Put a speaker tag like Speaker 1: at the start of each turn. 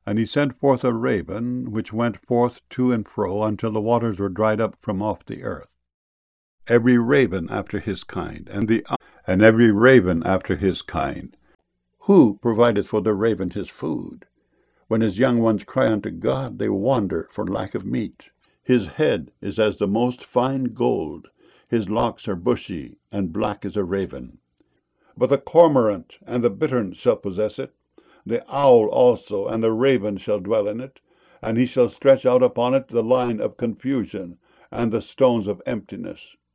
Speaker 1: And he sent forth a raven, which went forth to and fro until the waters were dried up from off the earth. Every raven after his kind, and every raven after his kind. Who provideth for the raven his food? When his young ones cry unto God, they wander for lack of meat. His head is as the most fine gold. His locks are bushy, and black as a raven. But the cormorant and the bittern shall possess it. The owl also and the raven shall dwell in it. And he shall stretch out upon it the line of confusion, and the stones of emptiness.